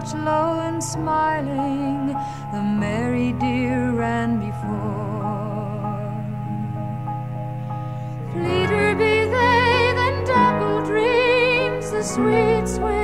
crouched low and smiling, the merry deer ran before. Fleeter be they than dappled dreams, the sweet, sweet